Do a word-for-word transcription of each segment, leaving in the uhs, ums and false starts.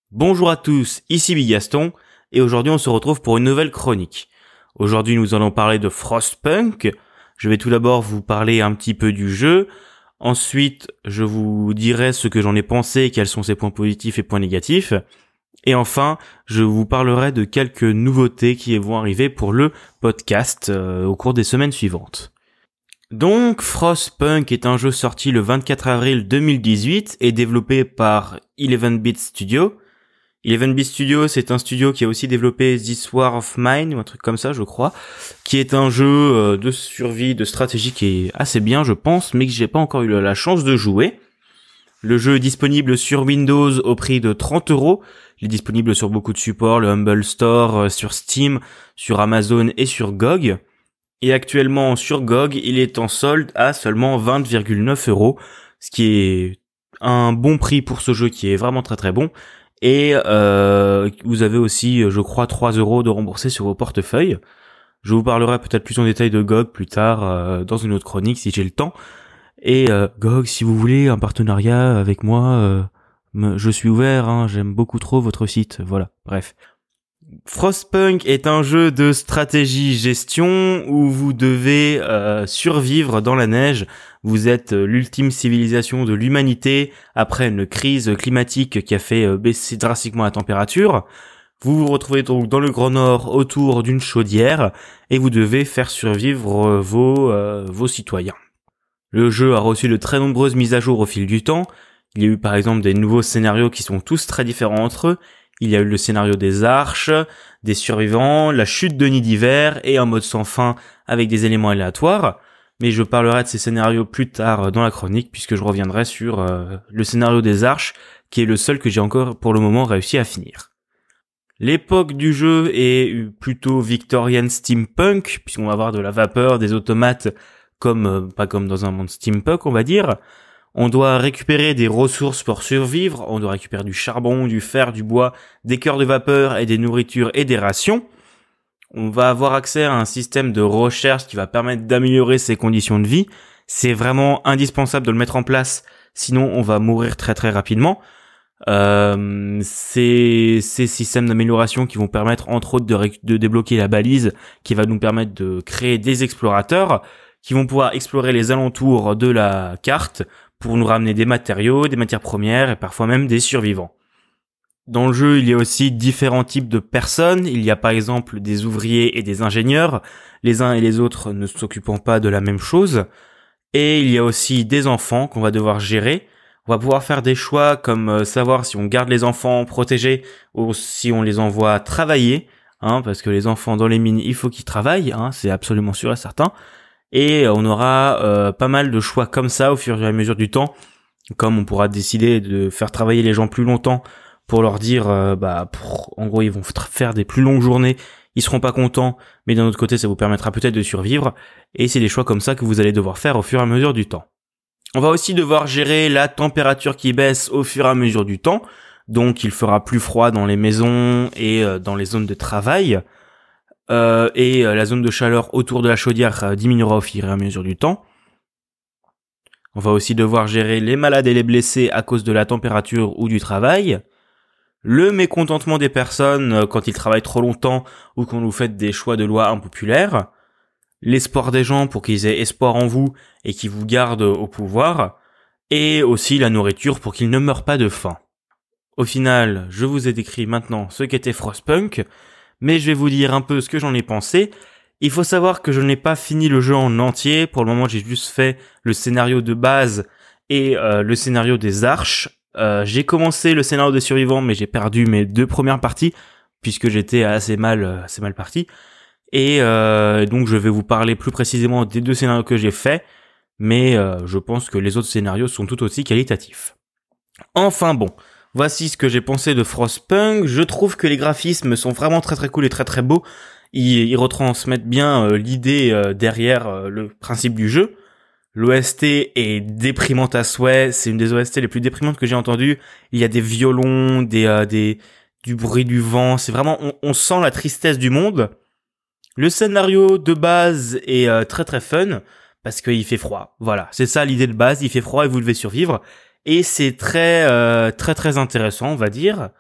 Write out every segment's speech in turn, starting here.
Bonjour à tous, ici Bigaston, et aujourd'hui on se retrouve pour une nouvelle chronique. Aujourd'hui nous allons parler de Frostpunk. Je vais tout d'abord vous parler un petit peu du jeu, ensuite je vous dirai ce que j'en ai pensé, quels sont ses points positifs et points négatifs, et enfin je vous parlerai de quelques nouveautés qui vont arriver pour le podcast euh, au cours des semaines suivantes. Donc, Frostpunk est un jeu sorti le vingt-quatre avril deux mille dix-huit et développé par eleven bit Studio. eleven bit Studio, c'est un studio qui a aussi développé This War of Mine, ou un truc comme ça, je crois, qui est un jeu de survie, de stratégie qui est assez bien, je pense, mais que j'ai pas encore eu la chance de jouer. Le jeu est disponible sur Windows au prix de trente euros. Il est disponible sur beaucoup de supports, le Humble Store, sur Steam, sur Amazon et sur G O G. Et actuellement sur G O G, il est en solde à seulement vingt virgule neuf euros, ce qui est un bon prix pour ce jeu qui est vraiment très très bon. Et euh, vous avez aussi, je crois, trois euros de remboursés sur vos portefeuilles. Je vous parlerai peut-être plus en détail de G O G plus tard euh, dans une autre chronique si j'ai le temps. Et euh, G O G, si vous voulez un partenariat avec moi, euh, me, je suis ouvert, hein, j'aime beaucoup trop votre site. Voilà, bref. Frostpunk est un jeu de stratégie-gestion où vous devez euh, survivre dans la neige. Vous êtes euh, l'ultime civilisation de l'humanité après une crise climatique qui a fait euh, baisser drastiquement la température. Vous vous retrouvez donc dans le Grand Nord autour d'une chaudière et vous devez faire survivre euh, vos, euh, vos citoyens. Le jeu a reçu de très nombreuses mises à jour au fil du temps. Il y a eu par exemple des nouveaux scénarios qui sont tous très différents entre eux. Il y a eu le scénario des arches, des survivants, la chute de nid d'hiver et un mode sans fin avec des éléments aléatoires. Mais je parlerai de ces scénarios plus tard dans la chronique puisque je reviendrai sur euh, le scénario des arches qui est le seul que j'ai encore pour le moment réussi à finir. L'époque du jeu est plutôt victorienne steampunk puisqu'on va avoir de la vapeur, des automates comme euh, pas comme dans un monde steampunk on va dire. On doit récupérer des ressources pour survivre, on doit récupérer du charbon, du fer, du bois, des cœurs de vapeur et des nourritures et des rations. On va avoir accès à un système de recherche qui va permettre d'améliorer ses conditions de vie. C'est vraiment indispensable de le mettre en place, sinon on va mourir très très rapidement. Euh, c'est ces systèmes d'amélioration qui vont permettre entre autres de, ré- de débloquer la balise, qui va nous permettre de créer des explorateurs, qui vont pouvoir explorer les alentours de la carte, pour nous ramener des matériaux, des matières premières et parfois même des survivants. Dans le jeu, il y a aussi différents types de personnes. Il y a par exemple des ouvriers et des ingénieurs, les uns et les autres ne s'occupant pas de la même chose. Et il y a aussi des enfants qu'on va devoir gérer. On va pouvoir faire des choix comme savoir si on garde les enfants protégés ou si on les envoie travailler, hein, parce que les enfants dans les mines, il faut qu'ils travaillent, hein, c'est absolument sûr et certain. Et on aura euh, pas mal de choix comme ça au fur et à mesure du temps, comme on pourra décider de faire travailler les gens plus longtemps pour leur dire euh, bah pour, en gros ils vont f- faire des plus longues journées, ils seront pas contents, mais d'un autre côté ça vous permettra peut-être de survivre, et c'est des choix comme ça que vous allez devoir faire au fur et à mesure du temps. On va aussi devoir gérer la température qui baisse au fur et à mesure du temps, donc il fera plus froid dans les maisons et euh, dans les zones de travail. Euh, et euh, la zone de chaleur autour de la chaudière euh, diminuera au fur et à mesure du temps. On va aussi devoir gérer les malades et les blessés à cause de la température ou du travail. Le mécontentement des personnes euh, quand ils travaillent trop longtemps ou quand vous faites des choix de loi impopulaires. L'espoir des gens pour qu'ils aient espoir en vous et qu'ils vous gardent au pouvoir. Et aussi la nourriture pour qu'ils ne meurent pas de faim. Au final, je vous ai décrit maintenant ce qu'était Frostpunk, mais je vais vous dire un peu ce que j'en ai pensé. Il faut savoir que je n'ai pas fini le jeu en entier. Pour le moment, j'ai juste fait le scénario de base et euh, le scénario des arches. Euh, j'ai commencé le scénario des survivants, mais j'ai perdu mes deux premières parties puisque j'étais assez mal, assez mal parti. Et euh, donc, je vais vous parler plus précisément des deux scénarios que j'ai faits, mais euh, je pense que les autres scénarios sont tout aussi qualitatifs. Enfin bon. Voici ce que j'ai pensé de Frostpunk. Je trouve que les graphismes sont vraiment très très cool et très très beaux. Ils, ils retransmettent bien euh, l'idée euh, derrière euh, le principe du jeu. L'O S T est déprimante à souhait. C'est une des O S T les plus déprimantes que j'ai entendues. Il y a des violons, des, euh, des du bruit du vent. C'est vraiment, on, on sent la tristesse du monde. Le scénario de base est euh, très très fun parce qu'il fait froid. Voilà, c'est ça l'idée de base. Il fait froid et vous devez survivre. Et c'est très euh, très très intéressant, on va dire.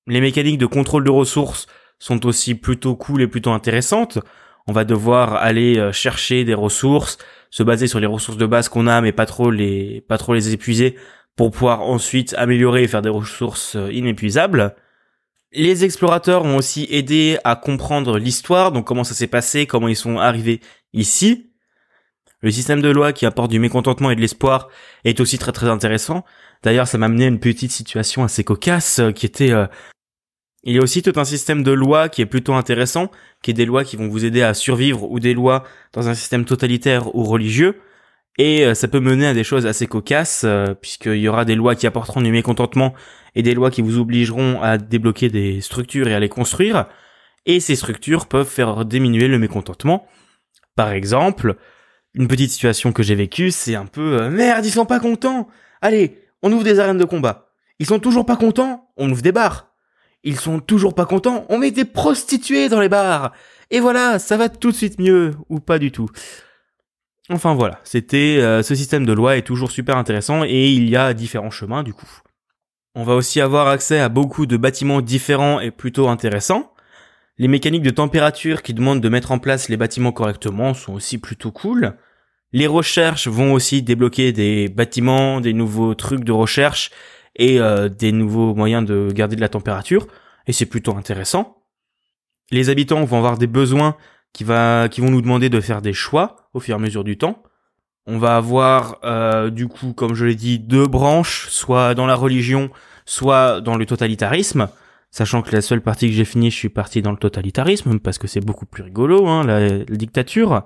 Les mécaniques de contrôle de ressources sont aussi plutôt cool et plutôt intéressantes. On va devoir aller chercher des ressources, se baser sur les ressources de base qu'on a, mais pas trop les, pas trop les épuiser pour pouvoir ensuite améliorer et faire des ressources inépuisables. Les explorateurs ont aussi aidé à comprendre l'histoire, donc comment ça s'est passé, comment ils sont arrivés ici. Le système de loi qui apporte du mécontentement et de l'espoir est aussi très très intéressant. D'ailleurs, ça m'a amené à une petite situation assez cocasse euh, qui était... Euh... Il y a aussi tout un système de lois qui est plutôt intéressant, qui est des lois qui vont vous aider à survivre ou des lois dans un système totalitaire ou religieux. Et euh, ça peut mener à des choses assez cocasses, euh, puisqu'il y aura des lois qui apporteront du mécontentement et des lois qui vous obligeront à débloquer des structures et à les construire. Et ces structures peuvent faire diminuer le mécontentement. Par exemple, une petite situation que j'ai vécue, c'est un peu euh, « Merde, ils sont pas contents! Allez, on ouvre des arènes de combat. Ils sont toujours pas contents? On ouvre des bars. Ils sont toujours pas contents? On met des prostituées dans les bars. Et voilà, ça va tout de suite mieux, ou pas du tout. » Enfin voilà, c'était euh, ce système de loi est toujours super intéressant et il y a différents chemins du coup. On va aussi avoir accès à beaucoup de bâtiments différents et plutôt intéressants. Les mécaniques de température qui demandent de mettre en place les bâtiments correctement sont aussi plutôt cool. Les recherches vont aussi débloquer des bâtiments, des nouveaux trucs de recherche et euh, des nouveaux moyens de garder de la température, et c'est plutôt intéressant. Les habitants vont avoir des besoins qui, va, qui vont nous demander de faire des choix au fur et à mesure du temps. On va avoir, euh, du coup, comme je l'ai dit, deux branches, soit dans la religion, soit dans le totalitarisme, sachant que la seule partie que j'ai finie, je suis parti dans le totalitarisme, parce que c'est beaucoup plus rigolo, hein, la, la dictature.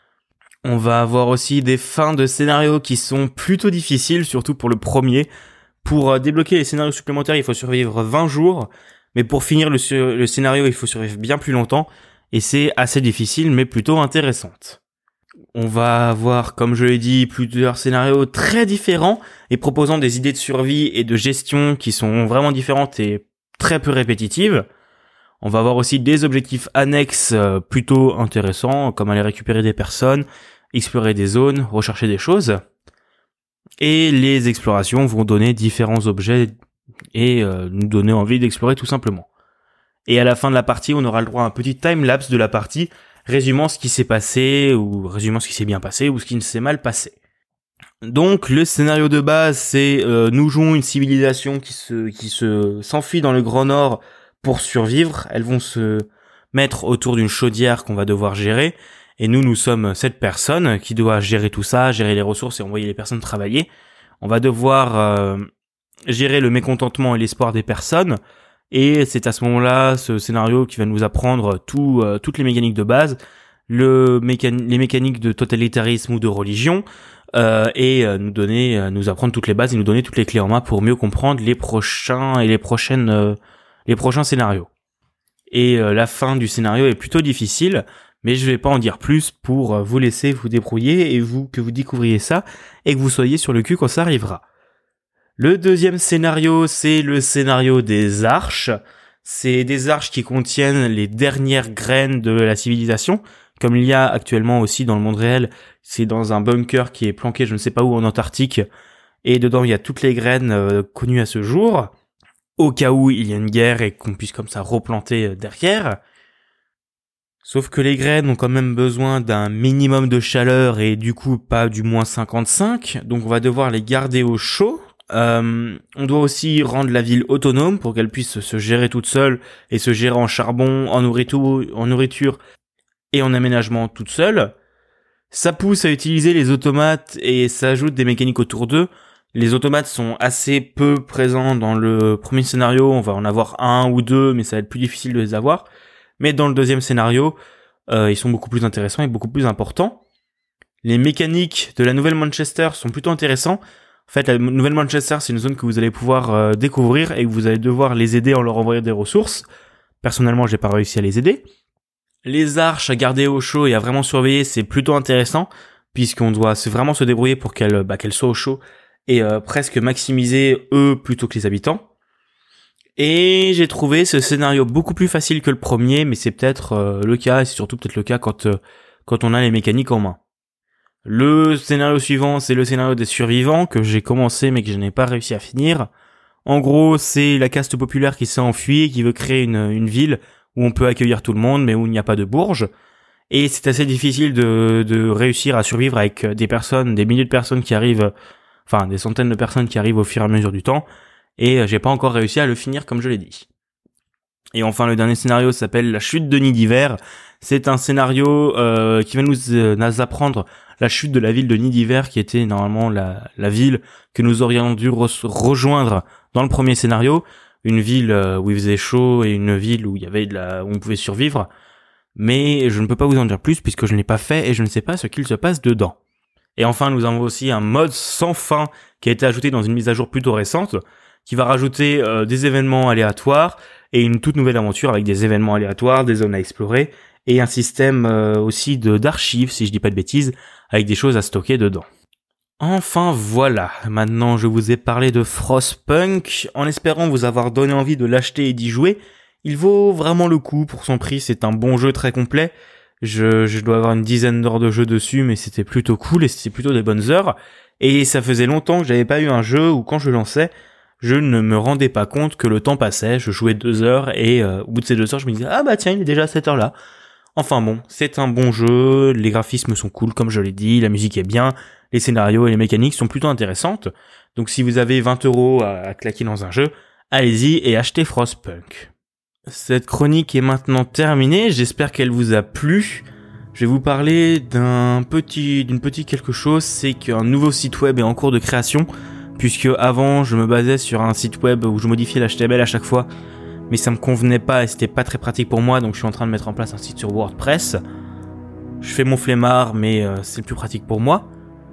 On va avoir aussi des fins de scénarios qui sont plutôt difficiles, surtout pour le premier. Pour débloquer les scénarios supplémentaires, il faut survivre vingt jours, mais pour finir le, le scénario, il faut survivre bien plus longtemps, et c'est assez difficile, mais plutôt intéressante. On va avoir, comme je l'ai dit, plusieurs scénarios très différents, et proposant des idées de survie et de gestion qui sont vraiment différentes et très peu répétitives. On va avoir aussi des objectifs annexes plutôt intéressants, comme aller récupérer des personnes, explorer des zones, rechercher des choses. Et les explorations vont donner différents objets et euh, nous donner envie d'explorer tout simplement. Et à la fin de la partie, on aura le droit à un petit time-lapse de la partie, résumant ce qui s'est passé, ou résumant ce qui s'est bien passé, ou ce qui ne s'est mal passé. Donc le scénario de base, c'est euh, nous jouons une civilisation qui se qui se s'enfuit dans le Grand Nord pour survivre. Elles vont se mettre autour d'une chaudière qu'on va devoir gérer. Et nous, nous sommes cette personne qui doit gérer tout ça, gérer les ressources et envoyer les personnes travailler. On va devoir euh, gérer le mécontentement et l'espoir des personnes. Et c'est à ce moment-là, ce scénario qui va nous apprendre tout, euh, toutes les mécaniques de base, le mécan- les mécaniques de totalitarisme ou de religion, euh, et euh, nous donner, euh, nous apprendre toutes les bases et nous donner toutes les clés en main pour mieux comprendre les prochains et les prochaines, euh, les prochains scénarios. Et euh, la fin du scénario est plutôt difficile. Mais je vais pas en dire plus pour vous laisser vous débrouiller et vous que vous découvriez ça et que vous soyez sur le cul quand ça arrivera. Le deuxième scénario, c'est le scénario des arches. C'est des arches qui contiennent les dernières graines de la civilisation, comme il y a actuellement aussi dans le monde réel. C'est dans un bunker qui est planqué je ne sais pas où en Antarctique, et dedans il y a toutes les graines euh, connues à ce jour, au cas où il y a une guerre et qu'on puisse comme ça replanter derrière. Sauf que les graines ont quand même besoin d'un minimum de chaleur et du coup pas du moins cinquante-cinq, donc on va devoir les garder au chaud. Euh, on doit aussi rendre la ville autonome pour qu'elle puisse se gérer toute seule et se gérer en charbon, en nourriture, en nourriture et en aménagement toute seule. Ça pousse à utiliser les automates et ça ajoute des mécaniques autour d'eux. Les automates sont assez peu présents dans le premier scénario, on va en avoir un ou deux, mais ça va être plus difficile de les avoir. Mais dans le deuxième scénario, euh, ils sont beaucoup plus intéressants et beaucoup plus importants. Les mécaniques de la Nouvelle Manchester sont plutôt intéressants. En fait, la Nouvelle Manchester, c'est une zone que vous allez pouvoir euh, découvrir et que vous allez devoir les aider en leur envoyant des ressources. Personnellement, j'ai pas réussi à les aider. Les arches à garder au chaud et à vraiment surveiller, c'est plutôt intéressant, puisqu'on doit vraiment se débrouiller pour qu'elles, bah, qu'elles soient au chaud et euh, presque maximiser eux plutôt que les habitants. Et j'ai trouvé ce scénario beaucoup plus facile que le premier, mais c'est peut-être euh, le cas, et c'est surtout peut-être le cas quand, euh, quand on a les mécaniques en main. Le scénario suivant, c'est le scénario des survivants, que j'ai commencé mais que je n'ai pas réussi à finir. En gros, c'est la caste populaire qui s'est enfuie et qui veut créer une, une ville où on peut accueillir tout le monde, mais où il n'y a pas de bourge. Et c'est assez difficile de, de réussir à survivre avec des personnes, des milliers de personnes qui arrivent, enfin des centaines de personnes qui arrivent au fur et à mesure du temps. Et j'ai pas encore réussi à le finir comme je l'ai dit. Et enfin, le dernier scénario s'appelle La chute de Nidiver. C'est un scénario euh, qui va nous, euh, nous apprendre la chute de la ville de Nidiver, qui était normalement la, la ville que nous aurions dû re- rejoindre dans le premier scénario. Une ville euh, où il faisait chaud et une ville où il y avait de la, où on pouvait survivre. Mais je ne peux pas vous en dire plus puisque je ne l'ai pas fait et je ne sais pas ce qu'il se passe dedans. Et enfin, nous avons aussi un mode sans fin qui a été ajouté dans une mise à jour plutôt récente, qui va rajouter euh, des événements aléatoires et une toute nouvelle aventure avec des événements aléatoires, des zones à explorer et un système euh, aussi de d'archives, si je dis pas de bêtises, avec des choses à stocker dedans. Enfin voilà, maintenant je vous ai parlé de Frostpunk, en espérant vous avoir donné envie de l'acheter et d'y jouer. Il vaut vraiment le coup pour son prix, c'est un bon jeu très complet. Je, je dois avoir une dizaine d'heures de jeu dessus, mais c'était plutôt cool et c'était plutôt des bonnes heures. Et ça faisait longtemps que j'avais pas eu un jeu où quand je lançais, je ne me rendais pas compte que le temps passait. Je jouais deux heures et euh, au bout de ces deux heures, je me disais « Ah bah tiens, il est déjà à cette heure-là ». Enfin bon, c'est un bon jeu, les graphismes sont cool comme je l'ai dit, la musique est bien, les scénarios et les mécaniques sont plutôt intéressantes. Donc si vous avez vingt euros à, à claquer dans un jeu, allez-y et achetez Frostpunk. Cette chronique est maintenant terminée, j'espère qu'elle vous a plu. Je vais vous parler d'un petit, d'une petite quelque chose, c'est qu'un nouveau site web est en cours de création, puisque avant je me basais sur un site web où je modifiais l'H T M L à chaque fois, mais ça me convenait pas et c'était pas très pratique pour moi, donc je suis en train de mettre en place un site sur WordPress. Je fais mon flemmard, mais euh, c'est le plus pratique pour moi.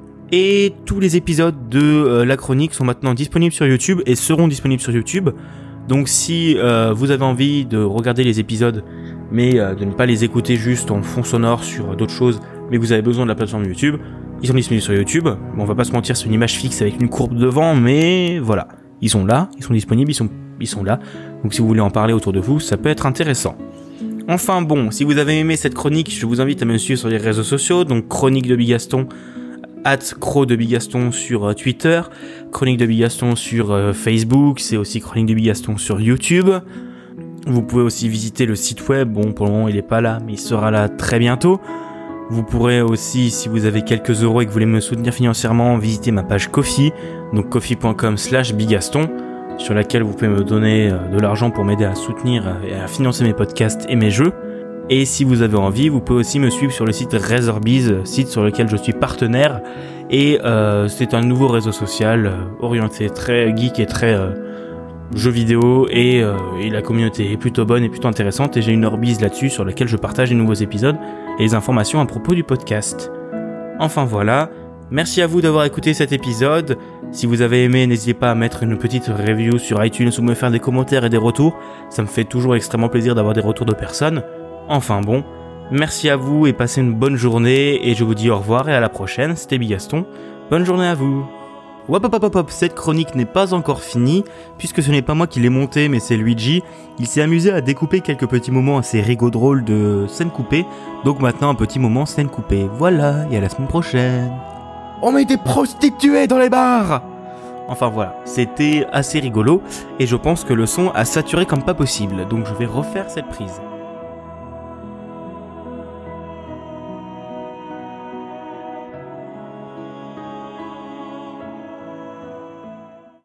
Et tous les épisodes de euh, la chronique sont maintenant disponibles sur YouTube et seront disponibles sur YouTube. Donc si euh, vous avez envie de regarder les épisodes, mais euh, de ne pas les écouter juste en fond sonore sur d'autres choses, mais que vous avez besoin de la plateforme YouTube, ils sont disponibles sur YouTube. Bon, on va pas se mentir, c'est une image fixe avec une courbe devant, mais voilà. Ils sont là, ils sont disponibles, ils sont, ils sont là. Donc si vous voulez en parler autour de vous, ça peut être intéressant. Enfin bon, si vous avez aimé cette chronique, je vous invite à me suivre sur les réseaux sociaux, donc Chronique de Bigaston, at Cro de Bigaston sur euh, Twitter, Chronique de Bigaston sur euh, Facebook, c'est aussi Chronique de Bigaston sur YouTube. Vous pouvez aussi visiter le site web, bon pour le moment il est pas là, mais il sera là très bientôt. Vous pourrez aussi, si vous avez quelques euros et que vous voulez me soutenir financièrement, visiter ma page Ko-fi, donc ko-fi point com slash bigaston, sur laquelle vous pouvez me donner de l'argent pour m'aider à soutenir et à financer mes podcasts et mes jeux. Et si vous avez envie, vous pouvez aussi me suivre sur le site Razorbiz, site sur lequel je suis partenaire. Et euh, c'est un nouveau réseau social euh, orienté très geek et très euh, jeux vidéo. Et, euh, et la communauté est plutôt bonne et plutôt intéressante. Et j'ai une Orbiz là-dessus sur laquelle je partage les nouveaux épisodes et les informations à propos du podcast. Enfin voilà, merci à vous d'avoir écouté cet épisode. Si vous avez aimé, n'hésitez pas à mettre une petite review sur iTunes ou me faire des commentaires et des retours. Ça me fait toujours extrêmement plaisir d'avoir des retours de personnes. Enfin bon, merci à vous et passez une bonne journée et je vous dis au revoir et à la prochaine, c'était Bigaston, bonne journée à vous. Hop hop hop hop, cette chronique n'est pas encore finie, puisque ce n'est pas moi qui l'ai montée mais c'est Luigi, il s'est amusé à découper quelques petits moments assez rigolos drôles de scène coupée, donc maintenant un petit moment scène coupée, voilà, et à la semaine prochaine. On met des prostituées dans les bars! Enfin voilà, c'était assez rigolo, et je pense que le son a saturé comme pas possible, donc je vais refaire cette prise.